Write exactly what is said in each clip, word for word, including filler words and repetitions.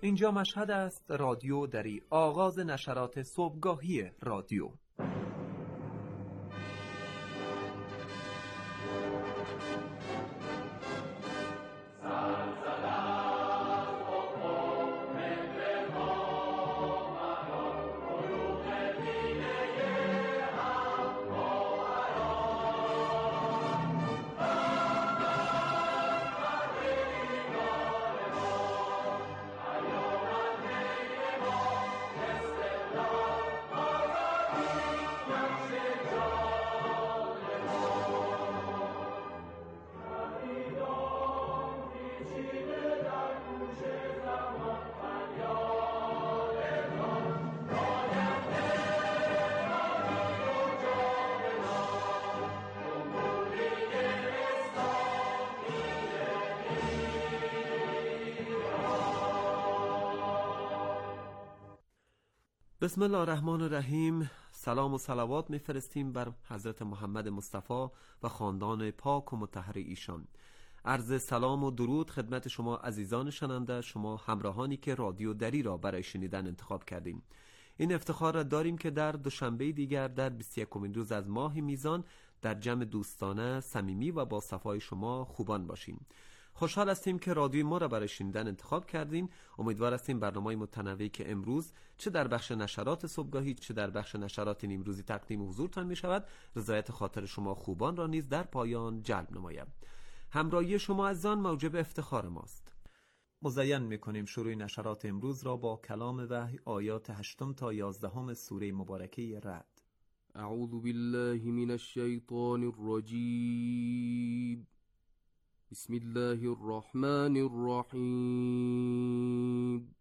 اینجا مشهد است، رادیو دری، آغاز نشرات صبحگاهی رادیو. بسم الله الرحمن الرحیم. سلام و صلوات میفرستیم بر حضرت محمد مصطفی و خاندان پاک و مطهر ایشان. عرض سلام و درود خدمت شما عزیزان شنونده، شما همراهانی که رادیو دری را برای شنیدن انتخاب کردیم. این افتخار را داریم که در دوشنبه دیگر در بیست و یکمین روز از ماه میزان در جمع دوستانه، صمیمی و با صفای شما خوبان باشیم. خوشحال هستیم که رادیوی ما را برای شنیدن انتخاب کردین. امیدوار هستیم برنامه‌های متنوعی که امروز چه در بخش نشرات صبحگاهی چه در بخش نشرات نیمروزی تقدیم حضورتان می شود، رضایت خاطر شما خوبان را نیز در پایان جلب نمایم. همراهی شما عزیزان موجب افتخار ماست. مزین می‌کنیم شروع نشرات امروز را با کلام وحی، آیات هشتم تا یازدهم سوره مبارکه رعد. اعوذ بالله من الشیطان الرجیم. بسم الله الرحمن الرحیم.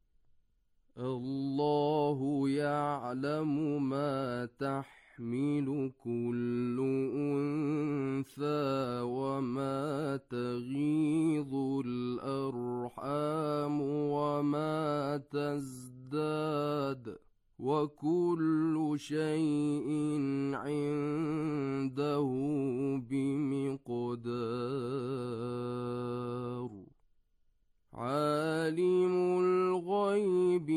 الله يعلم ما تحمل كل أنثى وما تغيض الأرحام وما تزداد وكل شيء عنده بمقدار. عالم الغيب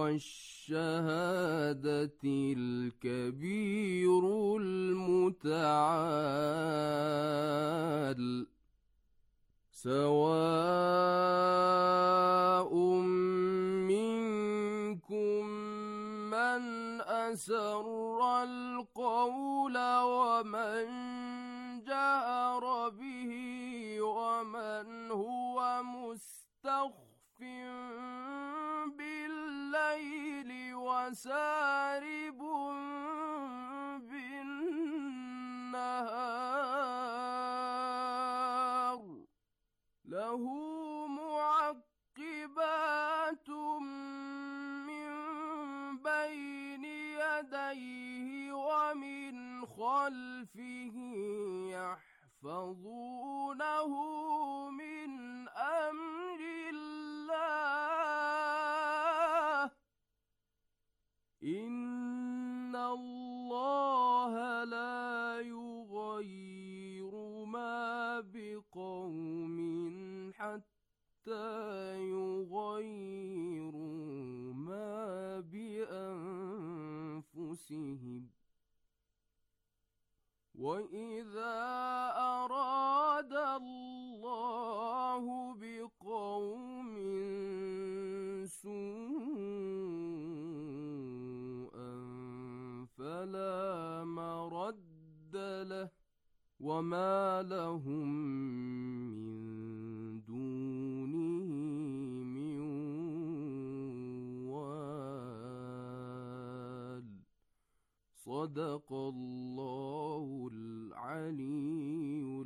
والشهادة الكبير المتعال. سواء منكم من أسر القول ومن جهر به ومن هو مستخف بالليل وسارب بالنهار. له معقبات من بين يديه ومن خلفه يحفظونه من أمر الله. إن الله لا يغير ما بقوم حتى يغيروا ما بأنفسهم. وإذا أراد الله بقوم سوءا فلا مرد له وما لهم من دونه من وال. صدق الله العلی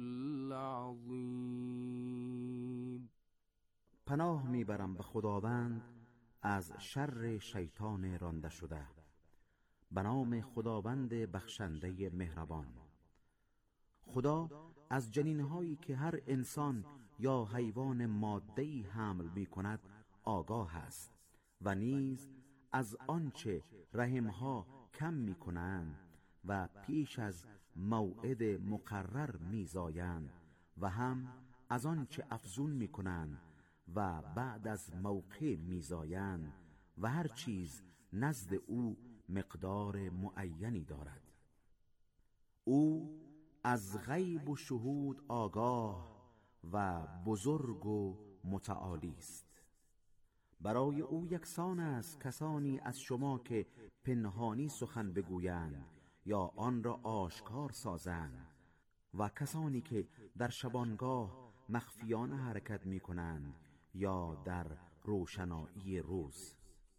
العظیم. پناه میبرم به خداوند از شر شیطان رانده شده. به نام خداوند بخشنده مهربان. خدا از جنینهایی که هر انسان یا حیوان ماده‌ای حمل می‌کند آگاه است و نیز از آنچه رحمها کم می‌کنند و پیش از موعد مقرر می‌زایند و هم از آنچه افزون می‌کنند و بعد از موقع میزایند و هر چیز نزد او مقدار معینی دارد. او از غیب و شهود آگاه و بزرگ و متعالی است. برای او یکسان است کسانی از شما که پنهانی سخن بگویند یا آن را آشکار سازند و کسانی که در شبانگاه مخفیانه حرکت می کنند یا در روشنایی روز.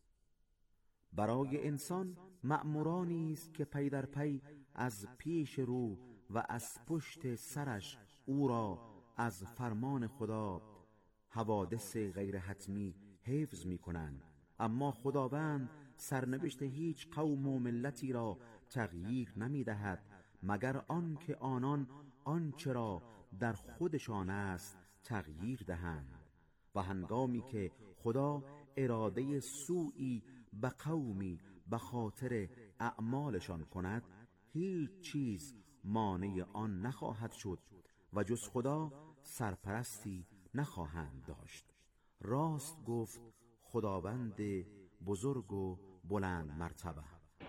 برای انسان مأمورانی است که پی در پی از پیش رو و از پشت سرش او را از فرمان خدا حوادث غیر حتمی حفظ می کنند، اما خداوند سرنوشت هیچ قوم و ملتی را تغییر نمی دهد مگر آن که آنان آنچه را در خودشان است تغییر دهند. و هنگامی که خدا اراده سوئی به قومی به خاطر اعمالشان کند، هیچ چیز مانع آن نخواهد شد و جز خدا سرپرستی نخواهند داشت. راست گفت خداوند بزرگ و بلند مرتبه.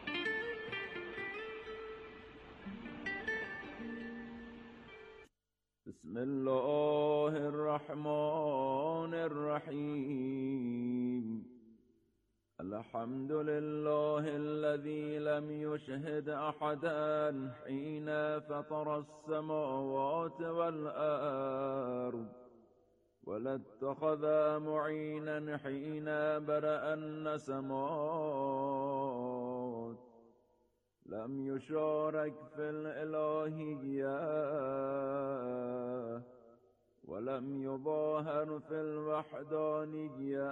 بسم الله الرحمن الرحیم. الحمد لله الذي لم يشهد أحدا حين فطر السماوات والأرض ولا اتخذ معينا حين برأ النسمات. لم يشارك في الإلهية ولم يظاهر في الوحدانية.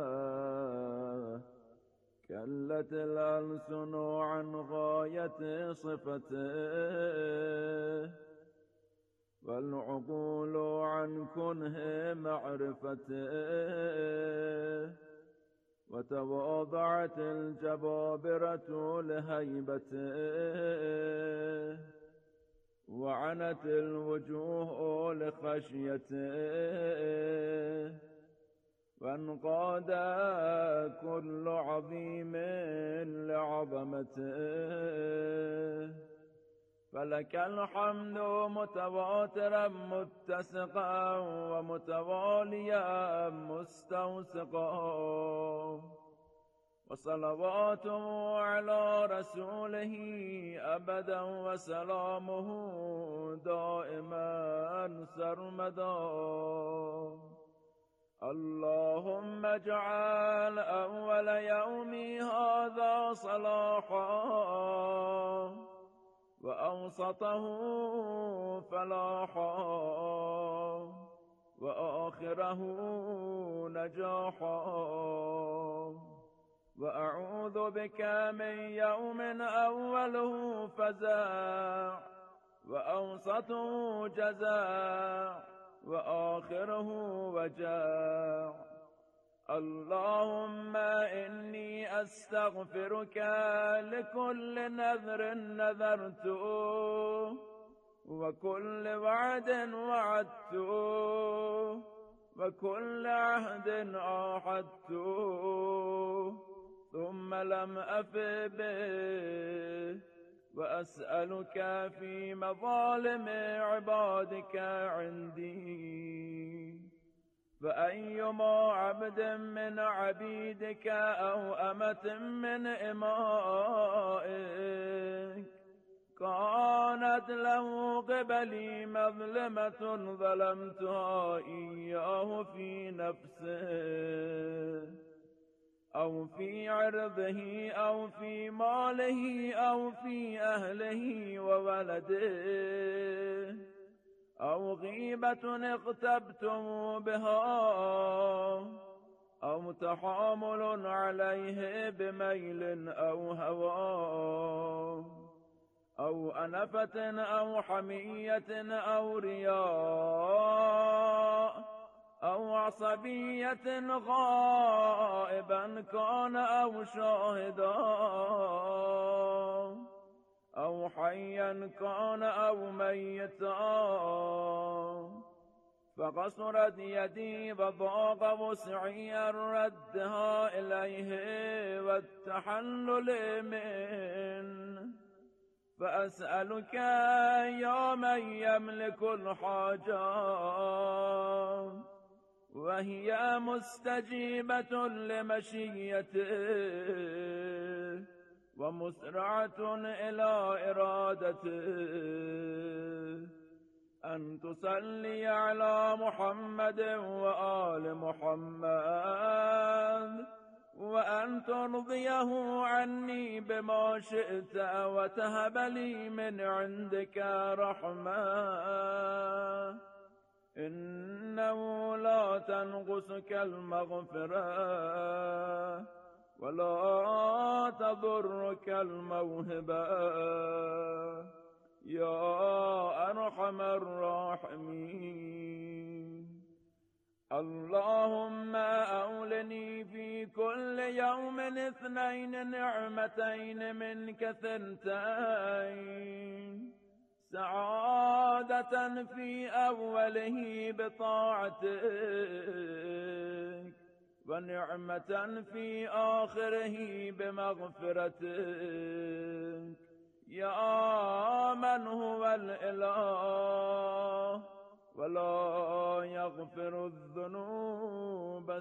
كلت الألسن عن غاية صفته والعقول عن كنه معرفته. وتواضعت الجبابرة لهيبته وعنت الوجوه لخشيته. وانقاد كل عظيم لعظمته. فلك الحمد متواترا متسقا ومتواليا مستوسقا. وصلواته على رسوله أبدا وسلامه دائما سرمدا. اللهم اجعل أول يومي هذا صلاحا وأوسطه فلاحا وآخره نجاحا. وأعوذ بك من يوم أوله فزاع وأوسطه جزاع وآخره وجاع. اللهم إني أستغفرك لكل نذر نذرته وكل وعد وعدته وكل عهد عاهدته ثم لم أف به. وأسألك في مظالم عبادك عندي. فأيما عبد من عبيدك أو أمة من إمائك كانت له قبلي مظلمة ظلمتها إياه في نفسه أو في عرضه أو في ماله أو في أهله وولده أو غيبة اغتبتم بها أو تحامل عليه بميل أو هوى أو أنفة أو حمية أو رياء أو عصبية غائبا كان أو شاهدا أو حيا كان أو ميتا. فقصرت يدي وضاق وسعي ردها إليه والتحلل منه فأسألك يا من يملك الحاجات وهي مستجيبة لمشيته ومسرعة إلى إرادته أن تصلي على محمد وآل محمد وأن ترضيه عني بما شئت وتهب لي من عندك رحمة إنه لا تنقصك المغفرة ولا تضرك الموهبة يا أرحم الراحمين. اللهم أولني في كل يوم اثنين نعمتين منك ثنتين سعادة في أوله بطاعتك ونعمة في آخره بمغفرتك يا من هو الإله ولا يغفر الذنوب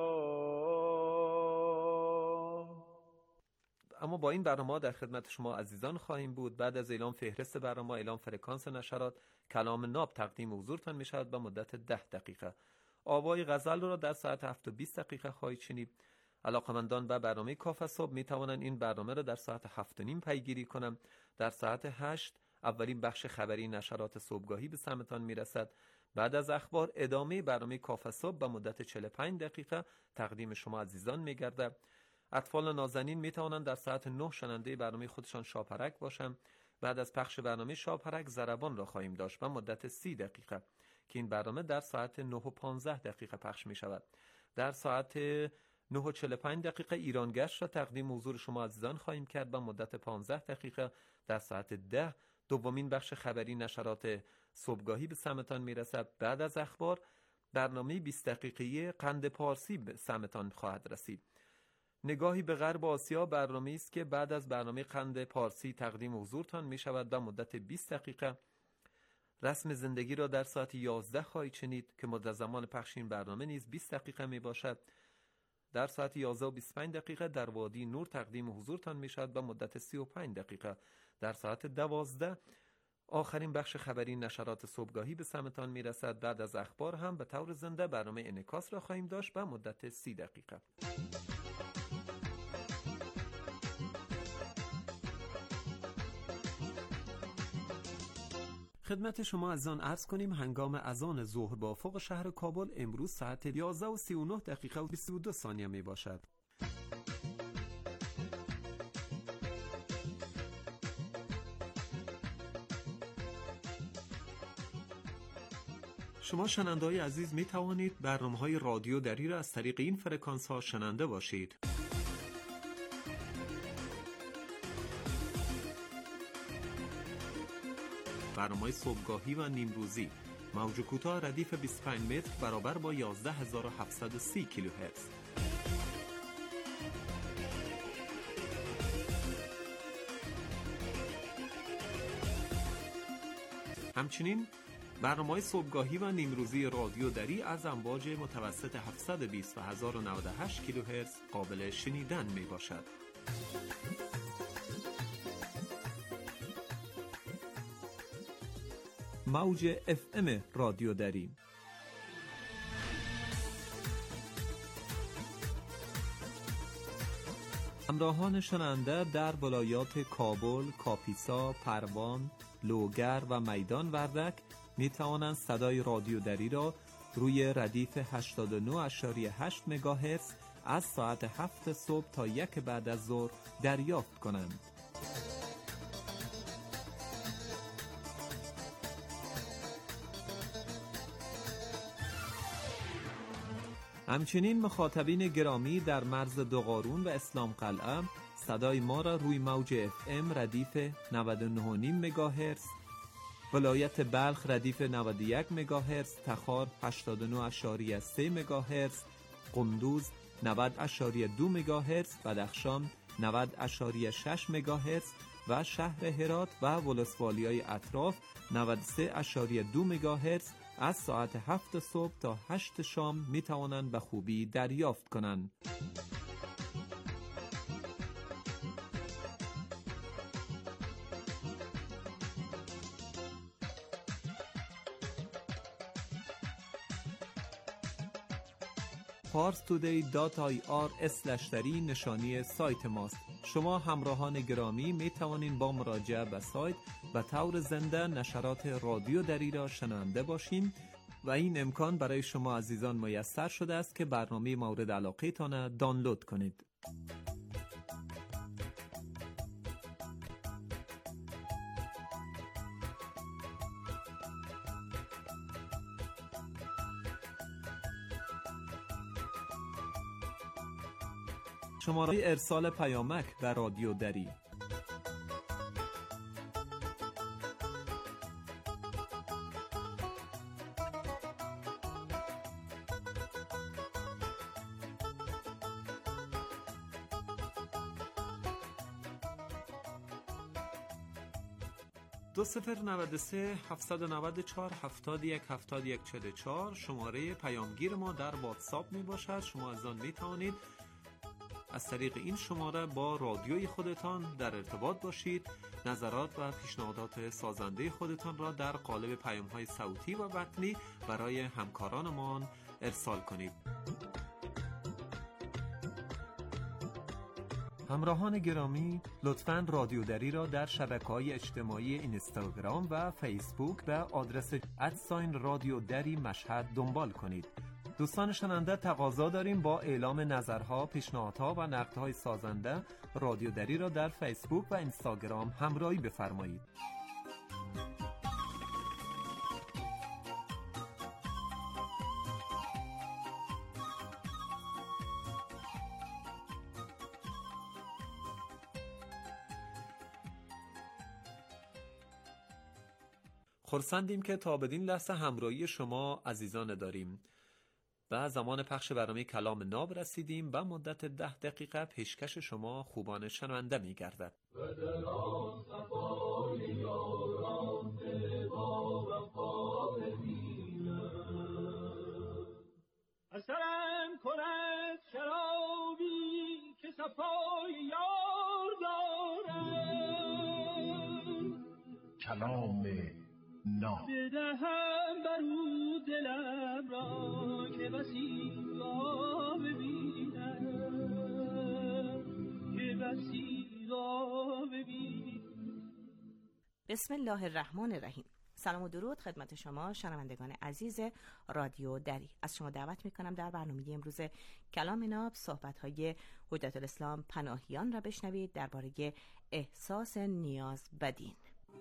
سواه. اما با این برنامه در خدمت شما عزیزان خواهیم بود. بعد از اعلام فهرست برنامه، اعلام فرکانس نشرات، کلام ناب تقدیم حضورتان می شود به مدت ده دقیقه. آوای غزل را در ساعت هفت و بیست دقیقه خواهید شنید. علاقمندان به برنامه کاف صبح می توانند این برنامه را در ساعت هفت و نیم پیگیری کنند. در ساعت هشت اولین بخش خبری نشرات صبحگاهی به سمتان می رسد. بعد از اخبار ادامه برنامه کاف صبح به مدت چهل و پنج دقیقه تقدیم شما عزیزان می گردد. اطفال نازنین می توانند در ساعت نه شنونده برنامه خودشان شاپرک باشند. بعد از پخش برنامه شاپرک ضربان را خواهیم داشت به مدت سی دقیقه که این برنامه در ساعت نه و پانزده دقیقه پخش می شود. در ساعت نه و چهل و پنج دقیقه ایرانگشت را تقدیم حضور شما عزیزان خواهیم کرد به مدت پانزده دقیقه. در ساعت ده دومین بخش خبری نشرات صبحگاهی به سمتان می رسد. بعد از اخبار برنامه بیست دقیقه‌ای قند پارسی به سمتان خواهد رسید. نگاهی به غرب آسیا برنامه‌ای است که بعد از برنامه قند پارسی تقدیم حضورتان می شود به مدت بیست دقیقه. رسم زندگی را در ساعت یازده خواهید شنید که مدت زمان پخش این برنامه نیز بیست دقیقه می باشد. در ساعت یازده و بیست و پنج دقیقه در وادی نور تقدیم حضورتان می شود به مدت سی و پنج دقیقه. در ساعت دوازده آخرین بخش خبری نشرات صبحگاهی به سمتان می رسد. بعد از اخبار هم به طور زنده برنامه انعکاس را خواهیم داشت به مدت سی دقیقه. خدمت شما عزیزان عرض کنیم هنگام اذان ظهر با افق شهر کابل امروز ساعت یازده و سی و نه دقیقه و بیست و دو ثانیه می باشد. شما شنونده‌های عزیز می توانید برنامه‌های رادیو دری را از طریق این فرکانس ها شنونده باشید. برنامه صبحگاهی و نیمروزی موج کوتاه ردیف بیست و پنج متر برابر با یازده هزار و هفتصد و سی کیلوهرتز. همچنین برنامه صبحگاهی و نیمروزی رادیو دری از امواج متوسط هفتصد و بیست و هزار و نود و هشت کیلوهرتز قابل شنیدن می باشد. موج اف ام رادیو دری. همراهان شنونده در ولایات کابل، کاپیسا، پروان، لوگر و میدان وردک می توانند صدای رادیو دری را روی ردیف هشتاد و نه و هشت مگاهرتز از ساعت هفت صبح تا یک بعد از ظهر دریافت کنند. همچنین مخاطبین گرامی در مرز دوقارون و اسلام قلعه صدای ما را روی موج اف ام ردیف نود و نه و نیم مگاهرتز ولایت بلخ ردیف نود و یک مگاهرتز، تخار هشتاد و نه ممیز سه مگاهرتز، قندوز نود ممیز دو مگاهرتز، بدخشان نود ممیز شش مگاهرتز و شهر هرات و ولسوالیای اطراف نود و سه ممیز دو مگاهرتز از ساعت هفت صبح تا هشت شام می توانند به خوبی دریافت کنند. پارس تودی دات آی آر اسلش دری نشانی سایت ماست. شما همراهان گرامی می توانید با مراجعه به سایت به طور زنده نشرات رادیو دری را شنونده باشید و این امکان برای شما عزیزان میسر شده است که برنامه مورد علاقه تان دانلود کنید. شماره ارسال پیامک به رادیو دری دو صفر نود و سه هفتصد و نود و چهار هفتاد و یک هفتاد و یک چهل و چهار شماره پیامگیر ما در واتساپ می باشد. شما از آن می توانید از طریق این شماره با رادیوی خودتان در ارتباط باشید، نظرات و پیشنهادات سازنده خودتان را در قالب پیام‌های صوتی و متنی برای همکارانمان ارسال کنید. همراهان گرامی، لطفاً رادیو دری را در شبکه‌های اجتماعی اینستاگرام و فیسبوک به آدرس ادساین رادیو دری مشهد دنبال کنید. دوستان شنونده، تقاضا داریم با اعلام نظرها، پیشنهادها و نقدهای سازنده رادیو دری را در فیسبوک و اینستاگرام همراهی بفرمایید. خرسندیم که تا بدین لحظه همراهی شما عزیزان داریم. و زمان پخش برنامه کلام ناب رسیدیم و مدت ده دقیقه پیشکش شما خوبان شنونده می گردد. اثرم کند شرابی که صفای یار دارم، کلام ناب بدهم برو دلم را که بسی را ببینم، که بسی را ببینم. بسم الله الرحمن الرحیم. سلام و درود خدمت شما شنوندگان عزیز رادیو دری. از شما دعوت میکنم در برنامه امروز کلام ناب صحبت‌های حجت الاسلام پناهیان را بشنوید درباره احساس نیاز به دین.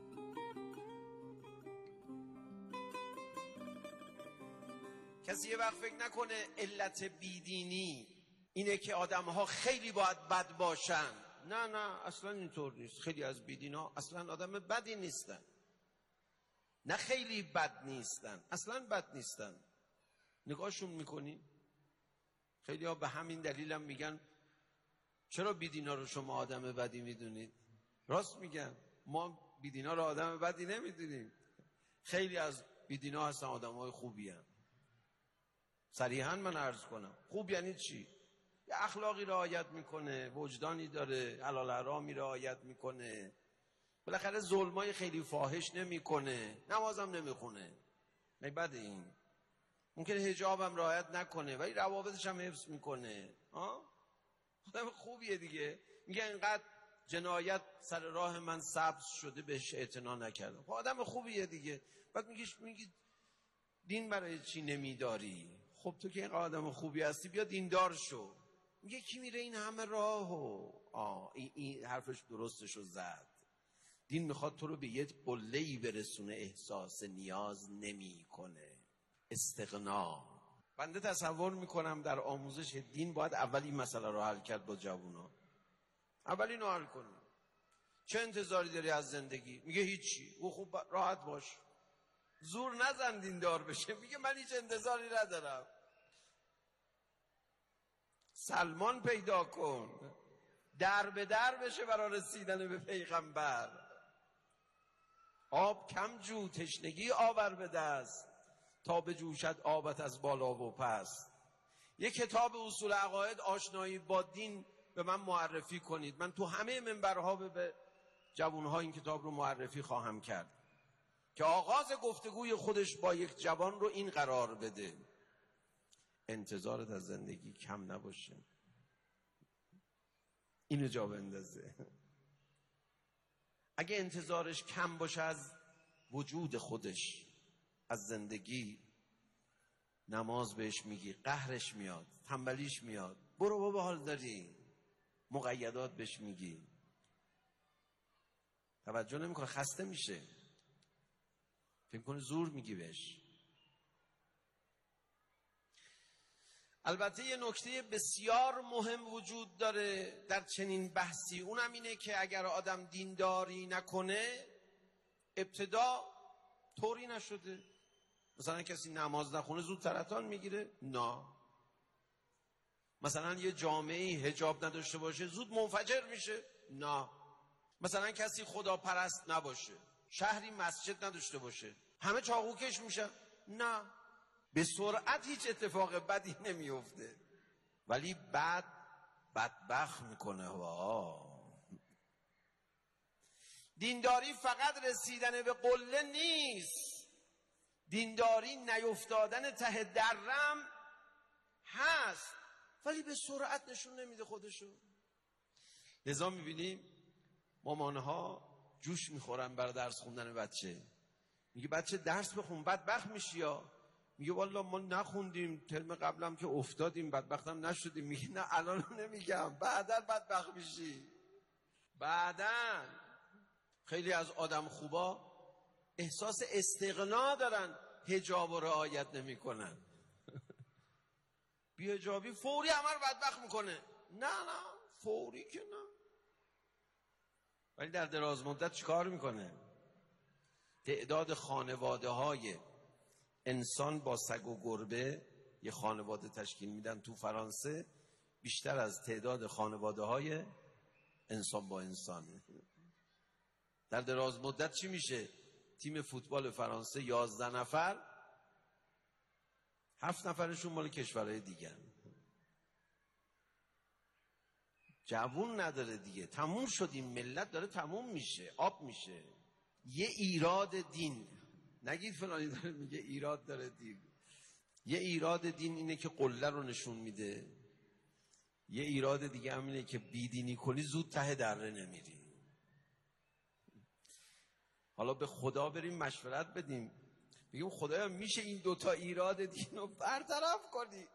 کسی یه وقت فکر نکنه علت بیدینی اینه که آدم‌ها خیلی باید بد باشن. نه نه اصلا اینطور نیست. خیلی از بیدینا اصلا آدم بدی نیستن. نه خیلی بد نیستن، اصلا بد نیستن. نگاهشون میکنی؟ خیلی ها به همین دلیل هم میگن چرا بیدینا رو شما آدم بدی میدونید؟ راست میگن، ما بیدینا رو آدم بدی نمیدونیم. خیلی از بیدینا هستن آدم های خوبی هم. صریحاً من عرض کنم خوب یعنی چی؟ یه اخلاقی رعایت میکنه، وجدانی داره، حلال حرامی رعایت میکنه، بالاخره ظلمای خیلی فاحش نمیکنه، نمازم نمیخونه. نه بد این. ممکنه حجابم رعایت نکنه ولی روابطش هم حفظ میکنه. ها؟ آدم خوبیه دیگه. میگه اینقدر جنایت سر راه من سبز شده بهش اعتنا نکردم. خب آدم خوبیه دیگه. بعد میگی میگی دین برای چی نمیداری؟ خب تو که این آدم خوبی هستی بیا دیندار شو. میگه کی میره این همه راهو؟ آه این, این حرفش درستشو زد. دین میخواد تو رو به یه قله‌ای برسونه احساس نیاز نمیکنه. استغنا. بنده تصور میکنم در آموزش دین باید اول این مسئله رو حل کرد با جوونا. اول اینو حل کنیم. چه انتظاری داری از زندگی؟ میگه هیچی. او خوب راحت باش، زور نزن دیندار بشه. میگه من هیچ انتظاری ندارم. سلمان پیدا کن، در به در بشه برای رسیدن به پیغمبر. آب کم جو، تشنگی آور به دست، تا بجوشد آبت از بالا و پس. یک کتاب اصول عقاید، آشنایی با دین به من معرفی کنید. من تو همه منبرها به جوانها این کتاب رو معرفی خواهم کرد که آغاز گفتگوی خودش با یک جوان رو این قرار بده: انتظارت از زندگی کم نباشه. اینو جا بندازه. اگه انتظارش کم باشه از وجود خودش، از زندگی، نماز بهش میگی قهرش میاد، تنبلیش میاد، برو بابا حال داری، مقیدات بهش میگی، توجه نمیکنه، خسته میشه، فکر کنه زور میگی بهش. البته یه نکته بسیار مهم وجود داره در چنین بحثی، اونم اینه که اگر آدم دینداری نکنه، ابتدا طوری نشده. مثلا کسی نماز نخونه زود سرطان میگیره؟ نه. مثلا یه جامعه حجاب نداشته باشه زود منفجر میشه؟ نه. مثلا کسی خدا پرست نباشه، شهری مسجد نداشته باشه، همه چاقوکش میشن؟ نه. به سرعت هیچ اتفاق بدی نمیفته، ولی بعد بدبخت میکنه. وا دینداری فقط رسیدن به قله نیست، دینداری نیفتادن ته درم هست، ولی به سرعت نشون نمیده خودشو. لذا میبینیم مامانها جوش میخورن برای درس خوندن بچه. میگه بچه درس بخون بدبخت میشی. یا میگه والا ما نخوندیم، ترم قبلم که افتادیم بدبختم نشدیم. میگه نه الان نمیگم، بعداً بدبخت میشی. بعداً خیلی از آدم خوبا احساس استغنا دارن، حجاب و رعایت نمیکنن. بی حجابی فوری همه رو بدبخت میکنه. نه نه فوری که نه، ولی در دراز مدت چیکار میکنه؟ تعداد خانواده های انسان با سگ و گربه یه خانواده تشکیل میدن تو فرانسه، بیشتر از تعداد خانواده های انسان با انسان. در دراز مدت چی میشه؟ تیم فوتبال فرانسه یازده نفر، هفت نفرشون مال کشورهای دیگه، جوون نداره دیگه، تموم شد این ملت، داره تموم میشه، آب میشه. یه ایراد دین، نگید فلانی داره میگه ایراد داره دین، یه ایراد دین اینه که قله رو نشون میده، یه ایراد دیگه هم اینه که بیدینی کنی زود ته دره نمیری. حالا به خدا بریم مشورت بدیم، بگیم خدایا میشه این دوتا ایراد دین رو برطرف کنی؟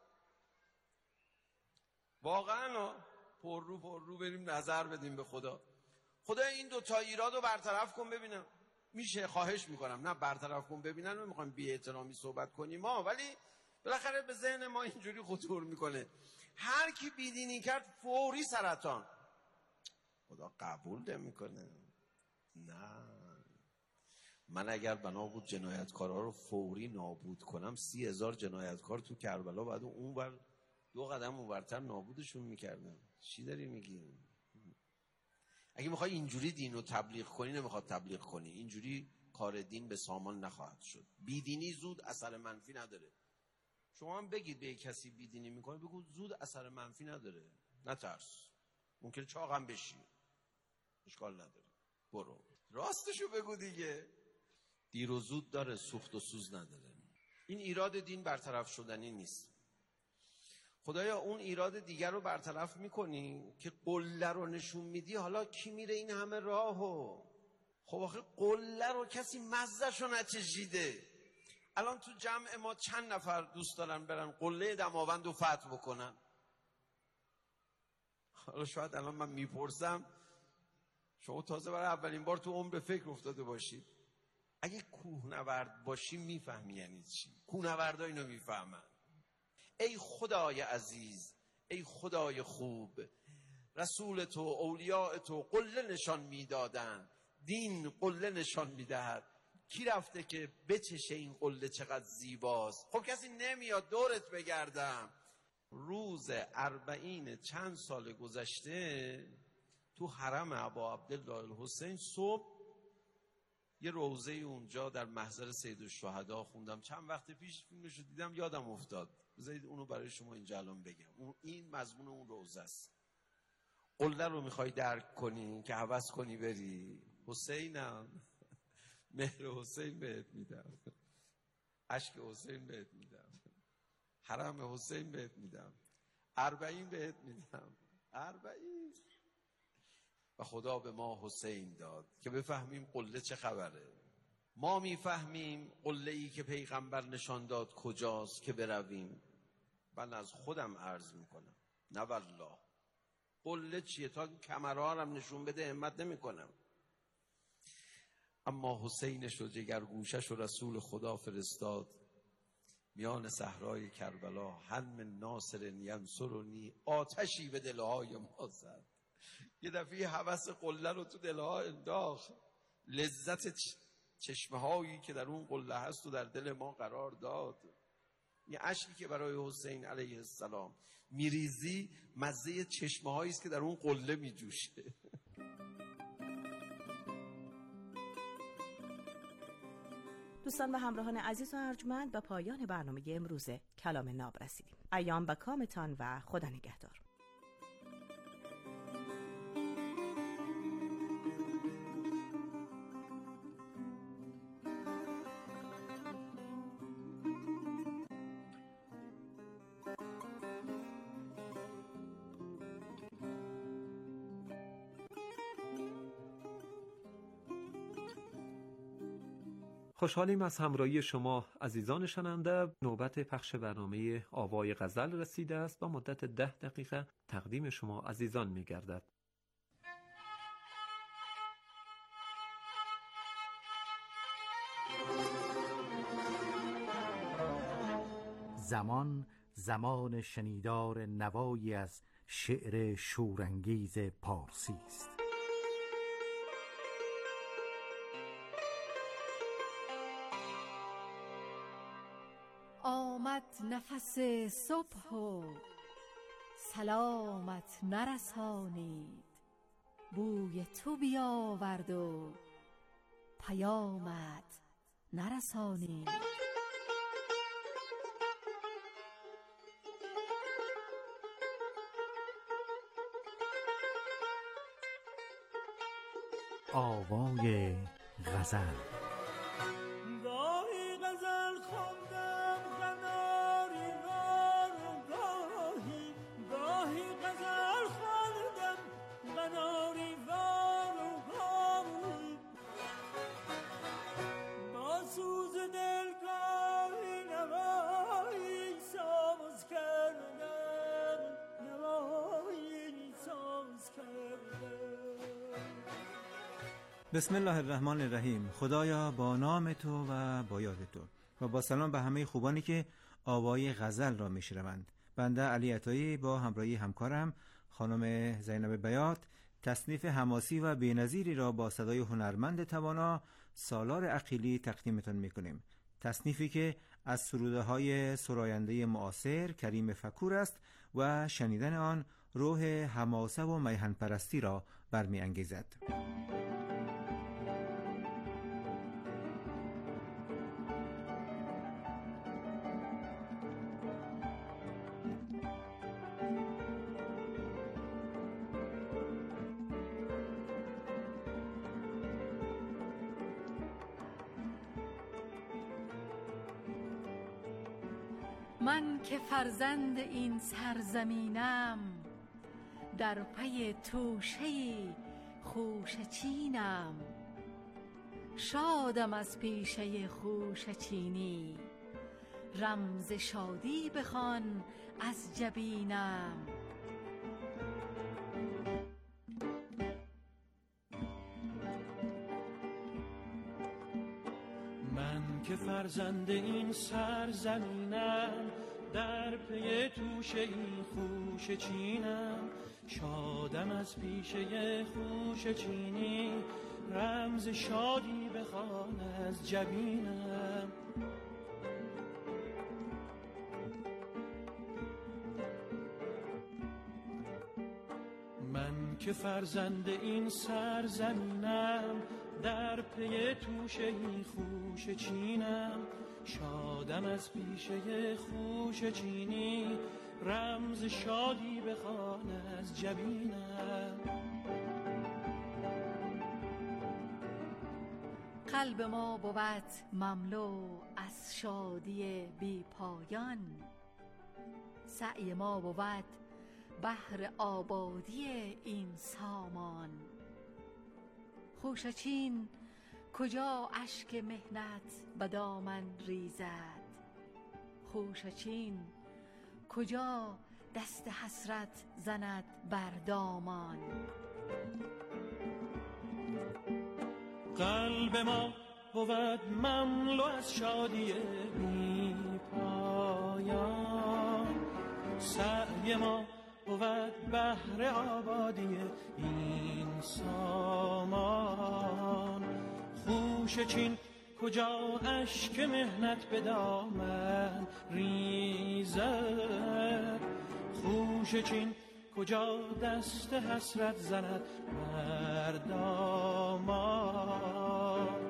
واقعا پر رو پر رو بریم نظر بدیم به خدا، خدایا این دوتا ایراد رو برطرف کن ببینم میشه. خواهش میکنم نه برطرف کن ببینن، ما میخوایم بی احترامی صحبت کنیم ما، ولی بالاخره به ذهن ما اینجوری خطور میکنه. هر کی بیدینی کرد فوری سرطان. خدا قبول نمیکنه. نه، من اگر بنا بود جنایتکارا رو فوری نابود کنم، سی هزار جنایتکار تو کربلا بعد اون بر دو قدم اونورتر نابودشون میکردم. چی داری میگی؟ اگه میخوای اینجوری دین رو تبلیغ کنی، نمیخواد تبلیغ کنی، اینجوری کار دین به سامان نخواهد شد. بیدینی زود اثر منفی نداره. شما هم بگید به کسی بیدینی میکنه، بگو زود اثر منفی نداره، نترس، ممکنه چاق هم بشی، اشکال نداره، برو راستشو بگو دیگه. دیر و زود داره، سوخت و سوز نداره. این ایراد دین برطرف شدنی نیست. خدایا اون ایراد دیگر رو برطرف میکنی که قله رو نشون میدی، حالا کی میره این همه راهو؟ خب آخه قله رو کسی مزهشو نچشیده. الان تو جمع ما چند نفر دوست دارن برن قله دماوند رو فتح بکنن؟ حالا شاید الان من میپرسم، شما تازه برای اولین بار تو عمر فکر افتاده باشید. اگه کوهنورد باشی میفهمی یعنی چی. کوهنوردا اینو میفهمن. ای خدای عزیز، ای خدای خوب، رسول تو، اولیاء تو قله نشان میدادن، دین قله نشان میدهد. کی رفته که بچشه این قله چقدر زیباست؟ خب کسی نمیاد دورت بگردم. روز اربعین چند سال گذشته تو حرم ابا عبدالله الحسین صبح یه روضه اونجا در محضر سید الشهدا خوندم. چند وقت پیش فیلمش رو دیدم یادم افتاد، بذارید اونو برای شما اینجا الان بگم. اون این مضمون اون روضه است. قله رو میخوای درک کنی که هوس کنی بری؟ حسینم، مهر حسین بهت میدم، اشک حسین بهت میدم، حرم حسین بهت میدم، اربعین بهت میدم، اربعین. و خدا به ما حسین داد که بفهمیم قله چه خبره. ما میفهمیم قله ای که پیغمبر نشان داد کجاست که برویم. من از خودم عرض میکنم نه والله، قله چیه؟ تا کمرهارم نشون بده همت نمیکنم. اما حسینش و جگرگوشش و رسول خدا فرستاد میان صحرای کربلا. هم ناصر ینصرنی، آتشی به دلهای ما زد. یه دفعه هوس قله رو تو دلها انداخت. لذت چشمه هایی که در اون قله هست و در دل ما قرار داد. یه اشکی که برای حسین علیه السلام میریزی مزه چشمه هایی است که در اون قله میجوشه. دوستان و همراهان عزیز و ارجمند، به پایان برنامه امروز کلام ناب رسیدیم. ایام به کامتان و خدا نگهدار. خوشحالیم از همراهی شما عزیزان شنونده. نوبت پخش برنامه آوای غزل رسیده است. با مدت ده دقیقه تقدیم شما عزیزان می گردد. زمان زمان شنیدار نوایی از شعر شورانگیز پارسی است. آمد نفس صبح و سلامت نرسانید، بوی تو بیاورد و پیامت نرسانید. آوای غزل. بسم الله الرحمن الرحیم. خدایا با نام تو و با یاد تو و با سلام به همه خوبانی که آوای غزل را میشنوند. بنده علی عطایی با همراهی همکارم خانم زینب بیات تصنیف حماسی و بی‌نظیری را با صدای هنرمند توانا سالار عقیلی تقدیمتان میکنیم. تصنیفی که از سروده های سراینده معاصر کریم فکور است و شنیدن آن روح حماسه و میهن پرستی را برمی انگیزد. من که فرزند این سرزمینم، در پی توشه خوشه چینم. شادم از پیشه خوشه چینی، رمز شادی بخوان از جبینم. من که فرزند این سرزمینم، در پی توشه این خوش چینم، شادم از پیشه خوش چینی، رمز شادی بخوان از جبینم. من که فرزند این سرزمینم، در پی توشه این خوش چینم، شادم از پیشه خوش چینی، رمز شادی بخوان از جبینم. قلب ما بود مملو از شادی بی پایان، سعی ما بود بهر آبادی این سامان. خوشچین کجا اشک مهنت به دامن ریزد، خوشچین کجا دست حسرت زند بر دامان. قلب ما بود مملو از شادی بی پایان، سعی ما بود بهر آبادی این سامان. خوشچین کجا اشک مهنت به دامن ریزد، خوشچین کجا دست حسرت زند بر دامان.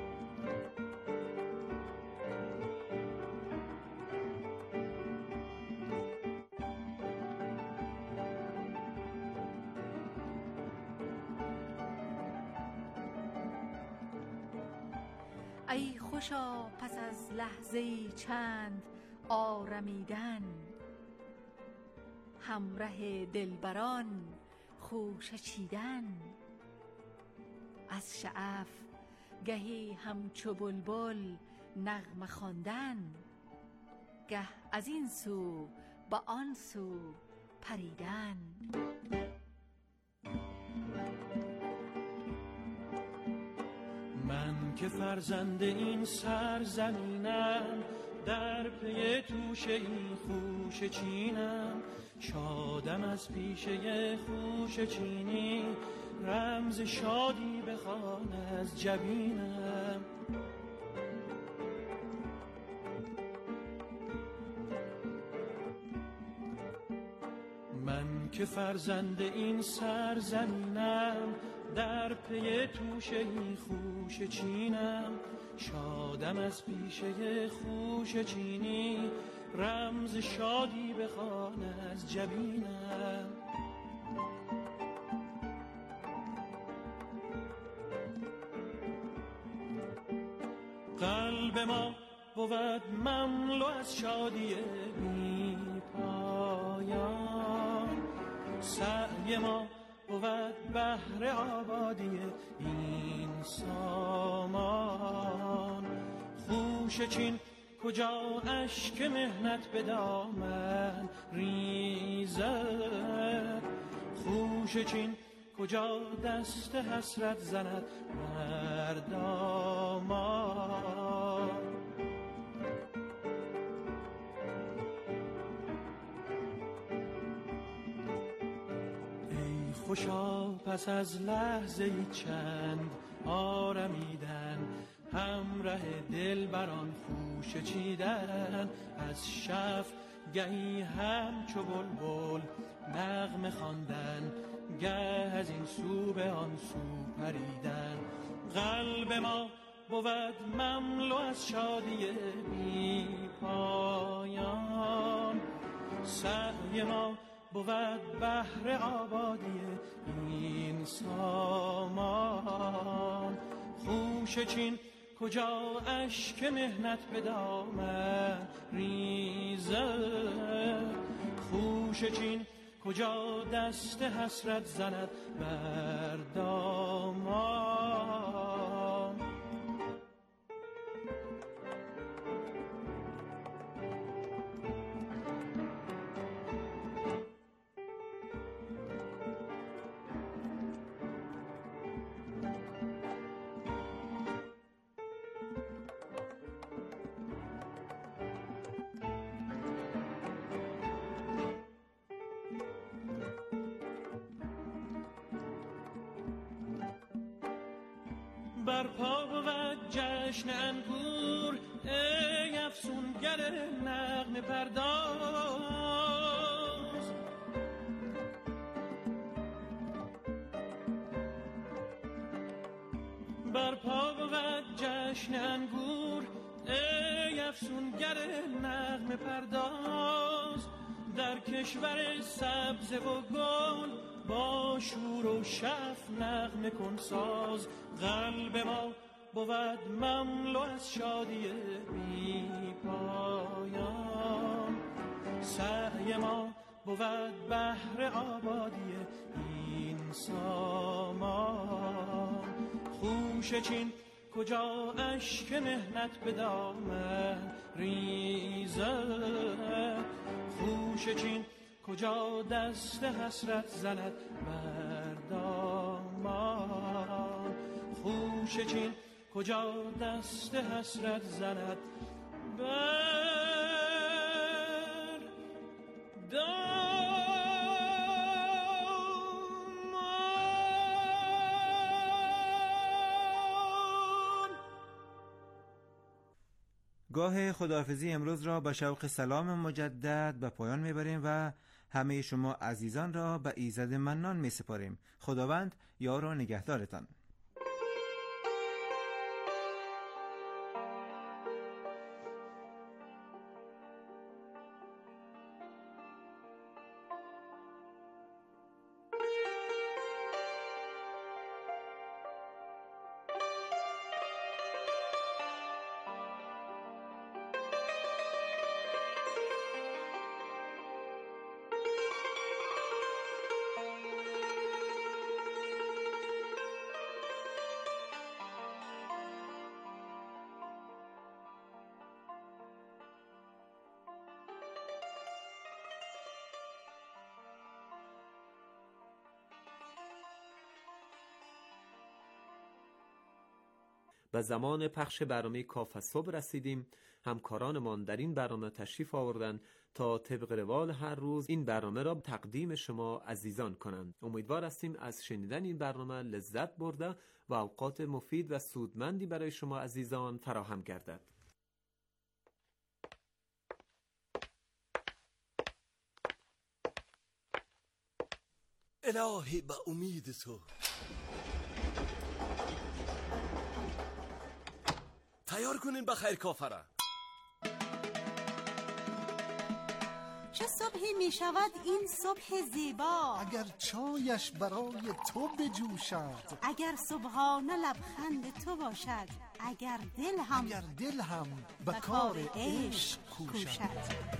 ای خوشا پس از لحظه‌ای چند آرمیدن، همره دلبران خوشه چیدن. از شعف گهی همچو بلبل نغمه خواندن، گه از این سو به آن سو پریدن. من که فرزند این سرزمینم، در پی توشه این خوش چینم، شادم از پیشه خوش چینی، رمز شادی بخوان از جبینم. من که فرزند این سرزمینم، در پی توشه این خوش چینم، شادم از پیشه خوش چینی، رمز شادی بخوان از جبینم. قلب ما بود مملو از شادی بی پایان، سعی ما بود بهر آبادی این سامان. خوشچین کجا اشک مهنت به دامن ریزد، خوشچین کجا دست حسرت زند بر دامان. ای خوشا پس از لحظه چند آرمیدن، همره دلبران خوشه چیدن. از شف گهی همچو بلبل نغمه خواندن، گه از این سو به آن سو پریدن. قلب ما بود مملو از شادی بی پایان، سعی ما بود بهر آبادی این سامان. خوشچین کجا اشک مهنت به دامن ریزد، خوشچین کجا دست حسرت زند بر دامان. برپا بود جشن انگور ای افسونگر نغمه پرداز. برپا بود جشن انگور ای افسونگر نغمه پرداز. در کشور سبز و گل با شور و شف نغمه کن ساز. قلب ما بود مملو از شادی بی پایان، سعی ما بود بهر آبادی این سامان. خوشه چین کجا اشک مهنت به دامن ریزد، خوشه چین کجا دست حسرت زند بر دامان. خوشه چین کجا دست حسرت زند بر دامان. گاه خداحافظی امروز را با شوق سلام مجدد به پایان میبریم و همه شما عزیزان را به ایزد منان میسپاریم. خداوند یار و نگهدارتان. به زمان پخش برنامه کاف صبح رسیدیم. همکارانمان در این برنامه تشریف آوردند تا طبق روال هر روز این برنامه را تقدیم شما عزیزان کنند. امیدوار هستیم از شنیدن این برنامه لذت برده و اوقات مفید و سودمندی برای شما عزیزان فراهم گردد. الهی به امید تو تیار کنین به خیر کافره. چه صبحی می شود این صبح زیبا، اگر چایش برای تو بجوشد، اگر صبحانه لبخند تو باشد، اگر دل هم اگر دل هم به کار عشق کوشد.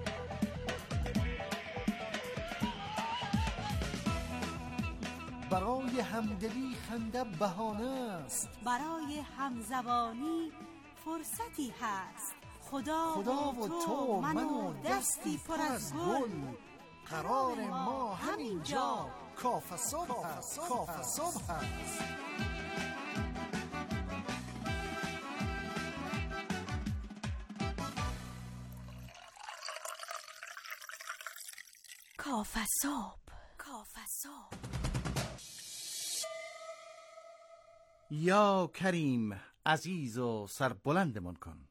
برای همدلی خنده بهانه است، برای همزبانی فرصتی هست. خدا, خدا و تو من و دستی پر از گل، قرار ما همین جا کاف صبح هست. کاف صبح هست. کاف صبح. کاف صبح. یا کریم عزیز و سربلندمان کن.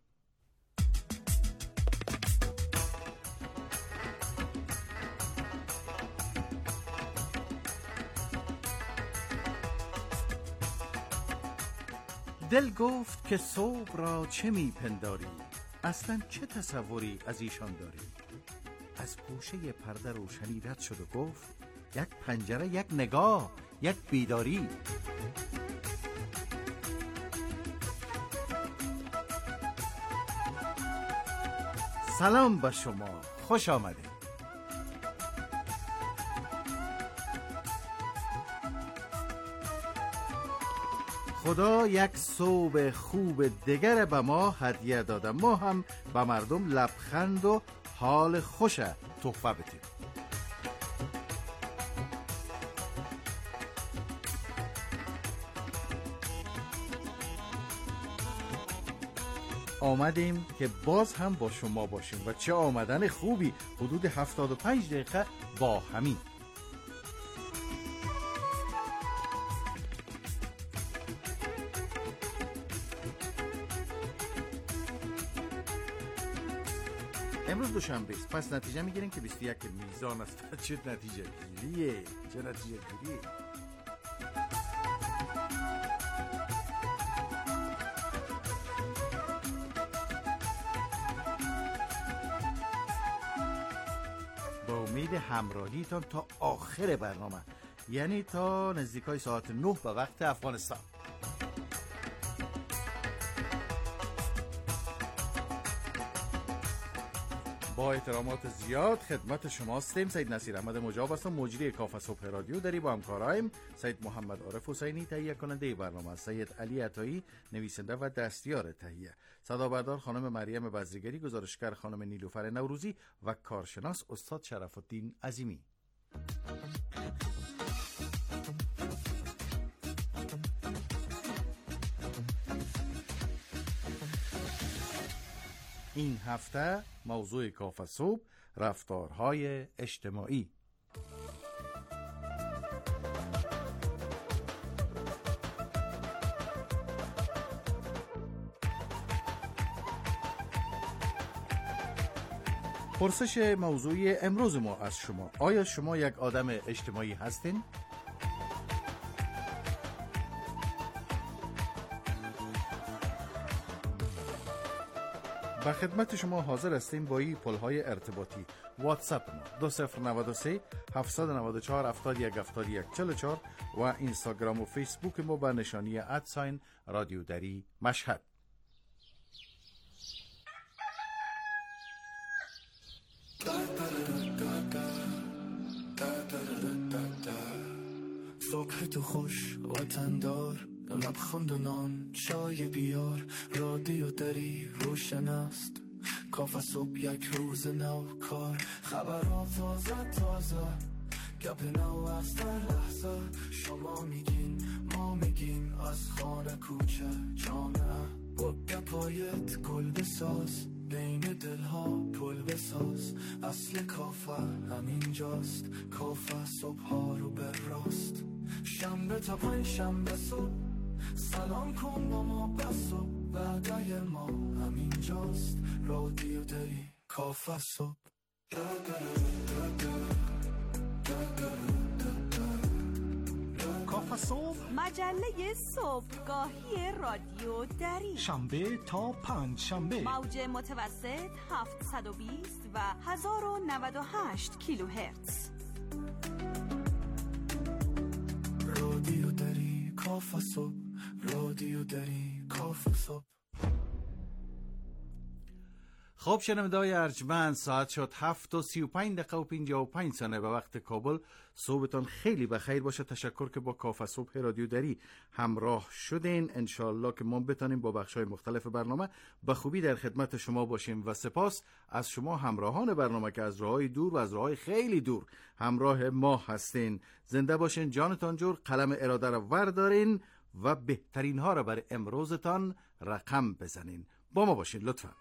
دل گفت که صبح را چه میپنداری، اصلا چه تصوری از ایشان داری؟ از گوشه پرده روشنی رد شد و گفت یک پنجره، یک نگاه، یک بیداری. سلام به شما، خوش آمدید. خدا یک صبح خوب دیگر به ما هدیه داده، ما هم به مردم لبخند و حال خوش تحفه بدیم. آمدیم که باز هم با شما باشیم و چه آمدن خوبی، حدود هفتاد و پنج دقیقه با همین. امروز دوشنبه است، پس نتیجه میگیریم که بیست و یک میزان است. چه نتیجه گیریه؟ چه نتیجه گیریه؟ با امید همراهیتان تا آخر برنامه، یعنی تا نزدیکای ساعت نه به وقت افغانستان. با احترامات زیاد خدمت شما هستیم. سید نصیر احمد مجاب هستم، مجری کافه صبح رادیو دری. با همکارایم سید محمد عارف حسینی تهیه کننده برنامه، سید علی عطایی نویسنده و دستیار تهیه، صدا بردار خانم مریم بزرگری، گزارشگر خانم نیلوفر نوروزی و کارشناس استاد شرف الدین عظیمی. این هفته موضوع کافه صبح رفتارهای اجتماعی. پرسش موضوعی امروز ما از شما: آیا شما یک آدم اجتماعی هستین؟ به خدمت شما حاضر هستیم با این پل‌های ارتباطی. واتساپ ما دو صفر نود و سه هفتصد و نود و چهار هفتاد و یک هفتاد و یک چهل و چهار و اینستاگرام و فیسبوک ما به نشانی ادساین رادیو دری مشهد. صبح تو خوش وطندار، لبخند و نان چای بیار، رادیو دری روشن است، کافه صبح یک روز نو کار، خبرها تازه تازه، گپ نو از در لحظه، شما میگین ما میگیم، از خانه کوچه جامعه، با گپایت گل بساز، بین دلها پل بساز، اصل کافه همینجاست، کافه صبح ها رو بر راست، شنبه تا پنج شنبه صبح، سلام کن با ما بس و بعدای ما همینجاست، رادیو دری کافه صبح. کافه صبح، مجله صبحگاهی رادیو دری، شنبه تا پنج شنبه، موج متوسط هفتصد و بیست و هزار و نود و هشت کیلوهرتز. رادیو دری کافه صبح، رادیو دری کافه صبح. خب شنونده‌های ارجمند، ساعت شد هفت و سی و پنج دقیقه و پنجاه و پنج ثانیه به وقت کابل. صبحتان خیلی بخیر باشه. تشکر که با کافه صبح رادیو دری همراه شدین. انشالله که ما بتانیم با بخش‌های مختلف برنامه به خوبی در خدمت شما باشیم و سپاس از شما همراهان برنامه که از راه‌های دور و از راه‌های خیلی دور همراه ما هستین. زنده باشین، جانتان جور، قلم اراده را وردارین و بهترین ها را برای امروزتان رقم بزنین. با ما باشین لطفاً.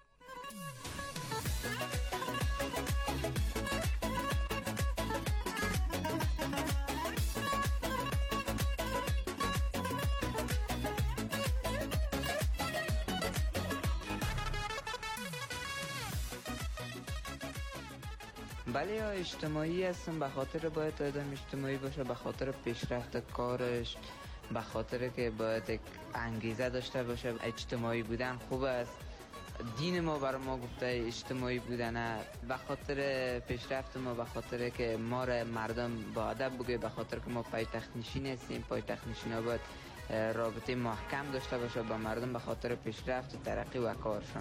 بله، یا اجتماعی هستم، به خاطر باید آدم اجتماعی باشه، به خاطر پیشرفت کارش، به خاطر که باید یک انگیزه داشته باشه. اجتماعی بودن خوب است، دین ما بر ما گفته اجتماعی بودن، به خاطر پیشرفت ما، به خاطر که ما را مردم با ادب بگه، به خاطر که ما پایتخت نشین هستیم. پایتخت نشین ها باید رابطه محکم داشته باشه با مردم به خاطر پیشرفت و ترقی و کارشان.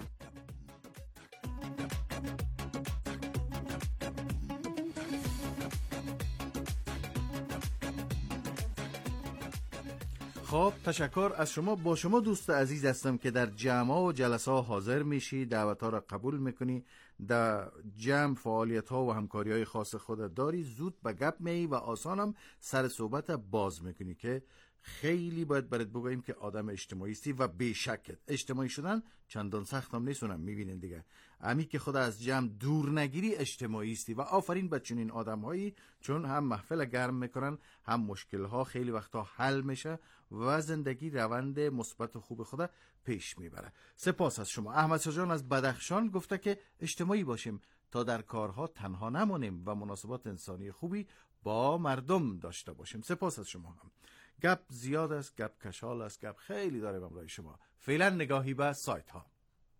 خب تشکر از شما. با شما دوست عزیز هستم که در جمع و جلسه ها حاضر میشی، دعوت ها را قبول میکنی، در جمع فعالیت ها و همکاری های خاص خودت داری، زود به گپ می و آسانم سر صحبت باز میکنی که خیلی باید برات بگوییم که آدم اجتماعی هستی و بیشکت اجتماعی شدن چندان سخت هم نیستونم. میبینین دیگه امی که خود از جمع دور نگیری اجتماعی هستی و آفرین به چنین آدم هایی، چون هم محفل گرم میکنن، هم مشکل ها خیلی وقتا حل میشه و زندگی روند مثبت و خوب خود پیش میبره. سپاس از شما. احمد شاه جان از بدخشان گفته که اجتماعی باشیم، تا در کارها تنها نمانیم و مناسبات انسانی خوبی با مردم داشته باشیم. سپاس از شما هم. گپ زیاد است، گپ کشال است، گپ خیلی داره برای شما. فعلا نگاهی به سایت ها.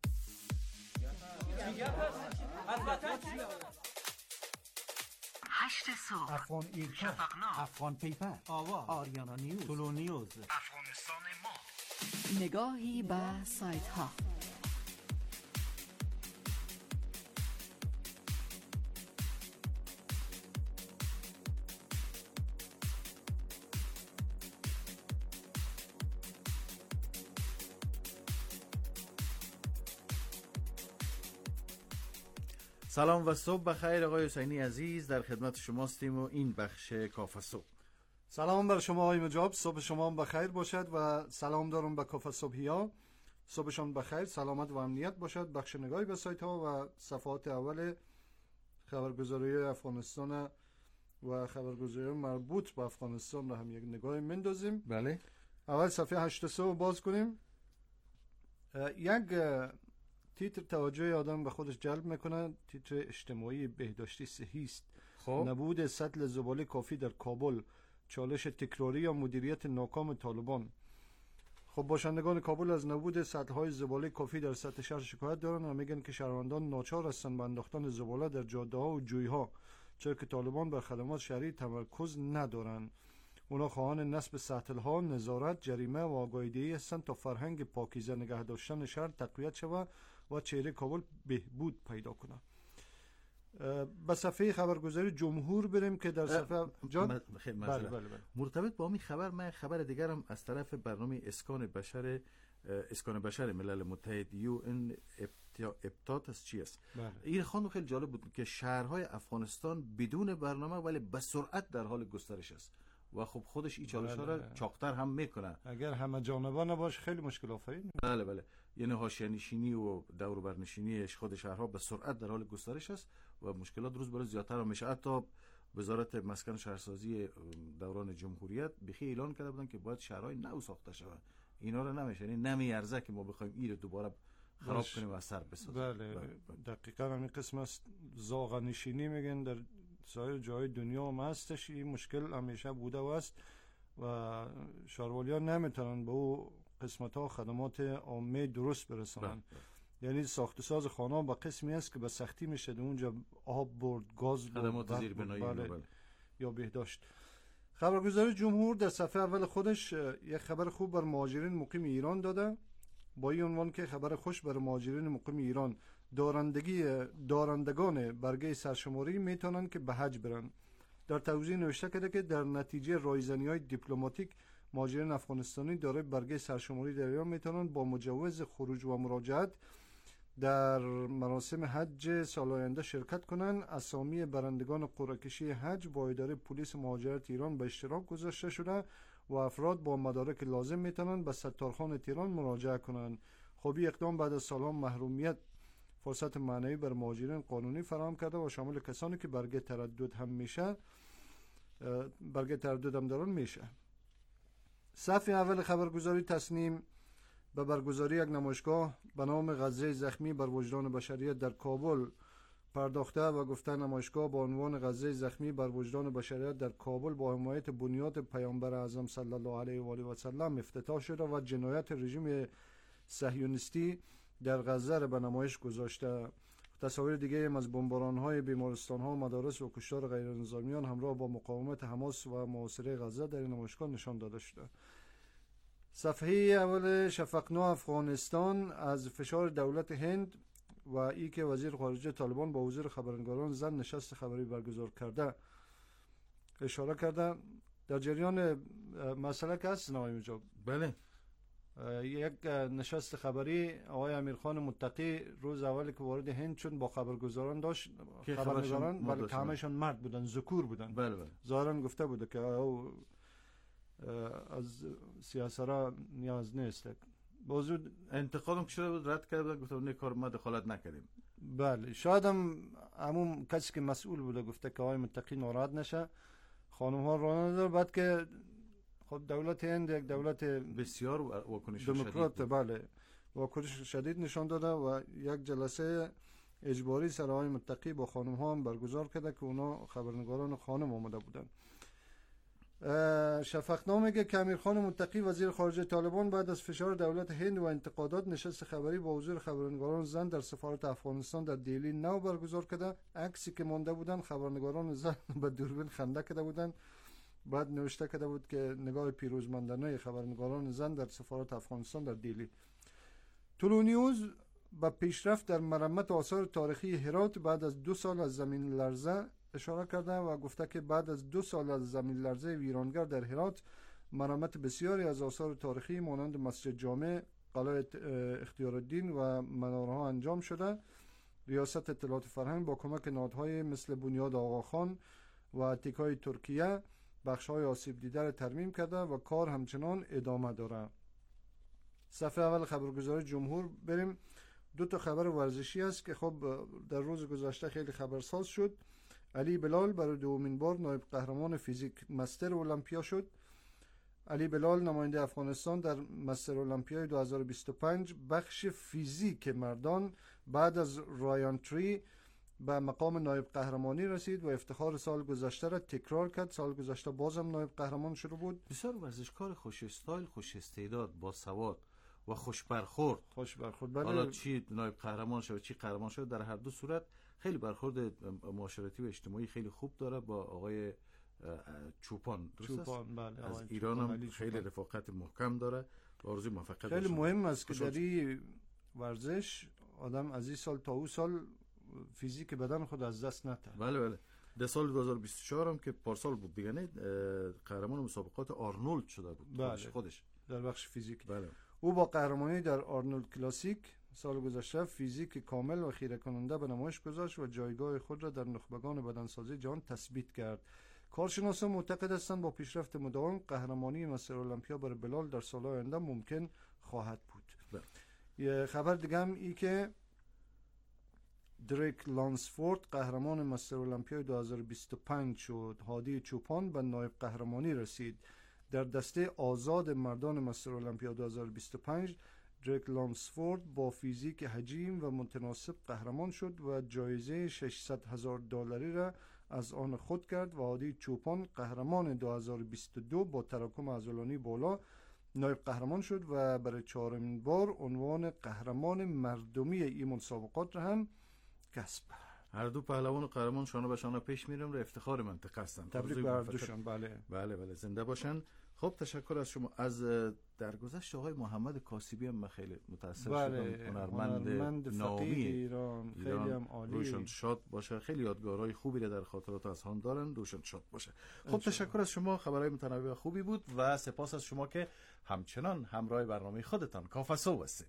هشت صبح، افغان ایرکا، افغان پیپر، آوا، آریانا نیوز، تولو نیوز، افغانستان ما. نگاهی به سایت ها. سلام و صبح بخیر. آقای حسینی عزیز در خدمت شماستیم و این بخش کافه صبح. سلام بر شما آقای مجاب، صبح شما بخیر باشد و سلام دارم به کافه صبحی ها. صبحشان بخیر، سلامت و امنیت باشد. بخش نگاهی به سایت ها و صفحات اول خبرگزاری افغانستان و خبرگزاری مربوط به افغانستان را هم یک نگاهی مندازیم. بله. اول صفحه هشت صبح باز کنیم. یک تیتر توجه آدم به خودش جلب میکنه. تیتر اجتماعی بهداشتی صحی است. خب نبود سطل زباله کافی در کابل، چالش تکراری یا مدیریت ناکام طالبان. خب باشندگان کابل از نبود سطل‌های زباله کافی در سطح شهر شکایت دارند و میگن که شهروندان ناچار هستند به انداختن زباله در جاده‌ها و جوی‌ها، چرا که طالبان بر خدمات شهری تمرکز ندارند. اونا خواهان نصب سطل‌ها، نظارت، جریمه و آگاهی‌دهی هستند تا فرهنگ پاکیزه نگه داشتن شهر تقویت شود و چهره کابل بهبود پیدا کنه. به صفحه خبرگزاری جمهور بریم که در صفحه جان بله بله بله. مرتبط با همین خبر من خبر دیگرم از طرف برنامه اسکان بشر اسکان بشر ملل متحد یو ان ابتات از چی است. بله. این خواندن خیلی جالب بود که شهرهای افغانستان بدون برنامه ولی به سرعت در حال گسترش است و خب خودش این چالش ها را چاقتر هم میکنه. اگر همه جانبه نباشه خیلی مشکل آفرین. بله بله. یعنی حاشیه نشینی و دور و بر نشینی خود شهرها به سرعت در حال گسترش است و مشکلات روز به روز زیادتر میشه. حتی وزارت مسکن و شهرسازی دوران جمهوریت بخی اعلان کرده بودن که باید شهرهای نو ساخته شود. اینا رو نمیشه، یعنی نمیارزه که ما بخوایم این رو دوباره خراب کنیم و از سر بسازیم. بله, بله. دقیقاً همین قسم است. زاغ نشینی میگن در سایر جای دنیا هم هستش. این مشکل همیشه بوده و است و شهروالی‌ها نمیتونن به او قسمت ها خدمات عامه درست برسانن. یعنی ساخت ساز خانه به قسمی است که به سختی میشه اونجا آب برد، گاز خدمات زیربنایی بله. بله. یا بهداشت. خبرگزاری جمهور در صفحه اول خودش یک خبر خوب بر مهاجرین مقیم ایران داده با این عنوان که خبر خوش بر مهاجرین مقیم ایران، دارندگی دارندگان برگه سرشماری میتونن که به حج برن. در توضیح نوشته کرده که در نتیجه رایزنی‌های دیپلماتیک مهاجرین افغانستانی دارای برگه سرشماری در ایران میتونن با مجوز خروج و مراجعت در مراسم حج سال آینده شرکت کنند. اسامی برندگان قرعه‌کشی حج با اداره پلیس مهاجرت ایران به اشتراک گذاشته شده و افراد با مدارک لازم میتونن به ستارخان تهران مراجعه کنند. خوبی اقدام بعد از سالها محرومیت فرصت معنوی بر مهاجرین قانونی فراهم کرده و شامل کسانی که برگه تردد هم میشه برگه تردد هم دارن میشه. صفحه اول خبرگزاری تصنیم به برگزاری یک نمایشگاه به نام غزه زخمی بر وجدان بشریت در کابل پرداخته و گفته نمایشگاه با عنوان غزه زخمی بر وجدان بشریت در کابل با حمایت بنیاد پیامبر اعظم صلی الله علیه و آله و سلم افتتاح شده و جنایت رژیم صهیونیستی در غزه را به نمایش گذاشته. تصاویر دیگه هم از بمباران‌های بیمارستان‌ها، مدارس و کشتار غیرنظامیان همراه با مقاومت حماس و محاصره غزه در این نمایشگاه نشان داده شده. صفحه اول شفقنا افغانستان از فشار دولت هند و ای که وزیر خارجه طالبان با حضور خبرنگاران زن نشست خبری برگزار کرده اشاره کرده. در جریان مسئله که هست آقای مجاب، بله، یک نشست خبری آقای امیرخان متقی روز اولی که وارد هند شد با خبرگزاران داشت. خبرنگاران بله همشون مرد بودن، ذکور بودن. بله بله. ظاهرا گفته بوده که او از سیاسرا نیاز نیست. بازود انتقادم که شده بود رد کرده، گفته نه کار ما دخالت نکردیم. بله، شاید هم همون کسی که مسئول بوده گفته که آقای متقی ناراحت نشه، خانم ها راه نداره. بعد که خب دولت هند یک دولت بسیار واکنش دموکرات، بله، واکنش شدید نشان داده و یک جلسه اجباری سراهای متقی با خانم ها هم برگزار کرده که اونا خبرنگاران خانم آمده بودن. شفقنامه میگه که امیرخان متقی وزیر خارجه طالبان بعد از فشار دولت هند و انتقادات نشست خبری با حضور خبرنگاران زن در سفارت افغانستان در دیلی نو برگزار کرده. عکسی که مانده بودن خبرنگاران زن به دوربین خنده کرده بودن. بعد نوشته کرده بود که نگاه پیروزمندانه خبرنگاران زن در سفارت افغانستان در دیلی. طلوع نیوز با پیشرفت در مرمت آثار تاریخی هرات بعد از دو سال از زمین لرزه اشاره کرده و گفته که بعد از دو سال از زمین لرزه ویرانگر در هرات مرمت بسیاری از آثار تاریخی مانند مسجد جامع، قلعه اختیارالدین و منارها انجام شده. ریاست اطلاعات فرهنگ با کمک نهادهای مثل بنیاد آقاخان و تیکای ترکیه بخش‌های آسیب دیده را ترمیم کرده و کار همچنان ادامه داره. صفحه اول خبرگزاری جمهور بریم. دو تا خبر ورزشی است که خب در روز گذشته خیلی خبرساز شد. علی بلال برای دومین بار نایب قهرمان فیزیک مستر المپیا شد. علی بلال نماینده افغانستان در مستر المپیای دو هزار و بیست و پنج بخش فیزیک مردان بعد از رایان تری به مقام نایب قهرمانی رسید و افتخار سال گذشته را تکرار کرد. سال گذشته بازم نایب قهرمان شده بود. بسیار ورزشکار خوش استایل، خوش استعداد، با سواد و خوش برخورد. خوش برخورد. بله. حالا چی نایب قهرمان شد چی قهرمان شد، در هر دو صورت خیلی برخورد معاشرتی و اجتماعی خیلی خوب داره با آقای چوپان. چوپان بله. از ایران هم خیلی رفاقت محکم داره. آرزوی موفقیت. خیلی مهم است که در این ورزش آدم از این سال تا اون سال فیزیک بدن خود از دست نده. بله بله. در سال دو هزار و بیست و چهار هم که پارسال بود دیگه، نه قهرمان مسابقات آرنولد شده بود. بله. خودش, خودش در بخش فیزیک. بله. او با قهرمانی در آرنولد کلاسیک سال گذشته فیزیک کامل و خیره کننده به نمایش گذاشت و جایگاه خود را در نخبگان بدنسازی جهان تثبیت کرد. کارشناسان معتقد هستند با پیشرفت مداوم قهرمانی مستر المپیا برای بلال در سال‌های آینده ممکن خواهد بود. بله. یه خبر دیگه هم ای که دریک لانسفورد قهرمان مستر المپیا دو هزار و بیست و پنج شد. هادی چوپان به نایب قهرمانی رسید. در دسته آزاد مردان مستر المپیا دو هزار و بیست و پنج دریک لانسفورد با فیزیک حجیم و متناسب قهرمان شد و جایزه ششصد هزار دلاری را از آن خود کرد و هادی چوپان قهرمان دو هزار و بیست و دو با تراکم عضلانی بالا نایب قهرمان شد و برای چهارمین بار عنوان قهرمان مردمی این مسابقات را هم کسب. هر دو پهلوان و قهرمان شانه به شانه پیش میرم و افتخار منطقه هستند. تبریک بر دوشان. بله بله بله زنده باشن. خب تشکر از شما. از درگذشت آقای محمد کاسبی هم من خیلی متاسف بله. شدم. هنرمند نامی ایران. ایران خیلی هم عالی. روشن شاد باشه. خیلی یادگارهای خوبی در خاطرات از هم دارن. روشن شاد باشه. خب تشکر از شما. خبرهای متنوع خوبی بود و سپاس از شما که همچنان همراه برنامه خودتان کافه صبح هستید.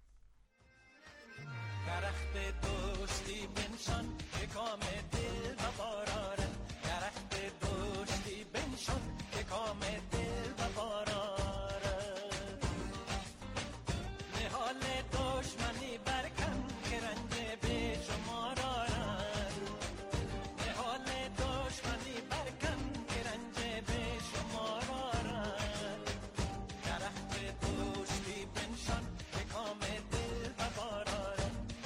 درخت دوستی بنشان که کام دل بباراره، درخت دوستی بنشان که کام دل بباراره، نهال دشمنی برکن که رنج به شما دارد، نهال دشمنی برکن که رنج به شما دارد، درخت دوستی بنشان که کام دل بباراره،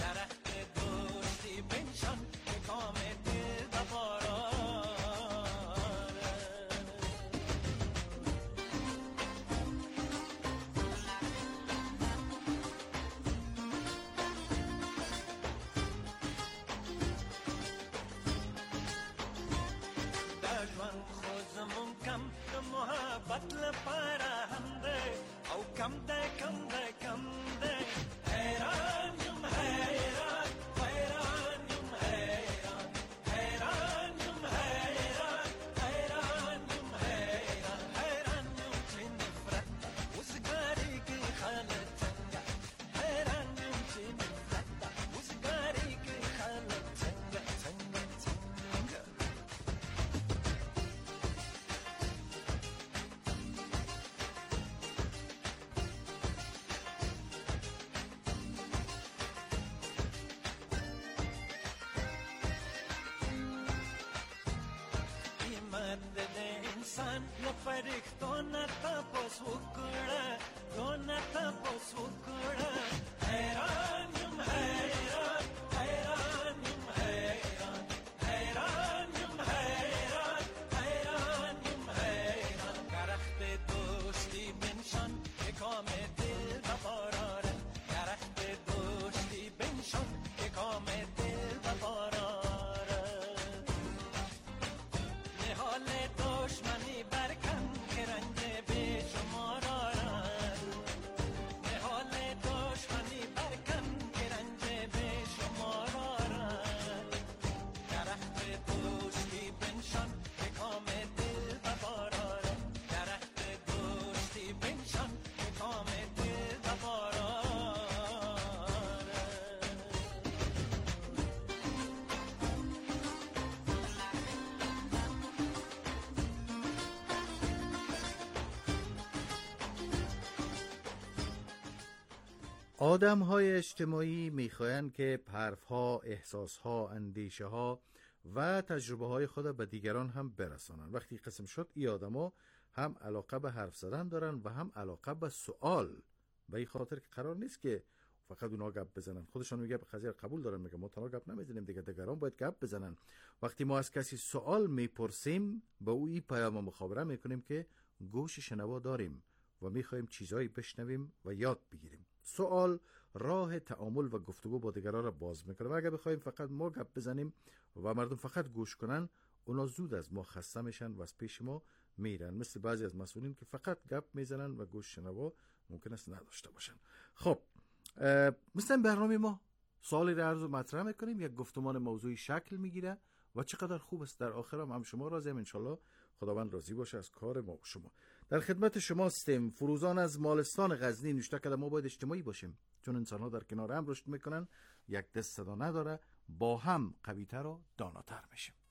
محبت لپاره هم ده او کم ده کم ده کم ده حیران یم حیران حیران یم حیران حیران یم حیران حیران یم حیران حیران یم چی نفرت وزگاری کی خالتنگا حیران یم چی نفرت وزگاری کی خالتنگا تنگا تنگا انسان یا فرښتو نه تاسو وکړه تو نه تاسو وکړه حیران یم حیران حیران آدم های اجتماعی میخواهند که حرف ها، احساس ها، اندیشه ها و تجربه های خود به دیگران هم برسانند. وقتی قسم شد این آدم ها هم علاقه به حرف زدن دارن و هم علاقه به سوال، به این خاطر که قرار نیست که فقط اونا گپ بزنن. خودشان میگه به قضیه قبول دارن، میگه ما تنها گپ نمیزنیم دیگه، دیگران باید گپ بزنن. وقتی ما از کسی سوال میپرسیم به او این پیام مخابره میکنیم که گوش شنوا داریم و میخوایم چیزایی بشنویم و یاد بگیریم. سوال راه تعامل و گفتگو با دیگران را باز میکنه و اگه بخوایم فقط ما گپ بزنیم و مردم فقط گوش کنن، اونا زود از ما خسته میشن و از پیش ما میرن، مثل بعضی از مسئولین که فقط گپ میزنن و گوش شنوا ممکن است نداشته باشن. خب مثلا برنامه ما سوالی را عرض و مطرح میکنیم، یک گفتمان موضوعی شکل میگیره و چقدر خوب است. در آخر هم, هم شما راضی هم، انشالله خداوند راضی باشه از کار ما و شما. در خدمت شما هستیم. فروزان از مالستان غزنی نوشته که ما باید اجتماعی باشیم، چون انسان ها در کنار هم رشد میکنن، یک دست صدا نداره، با هم قویتر و داناتر میشیم.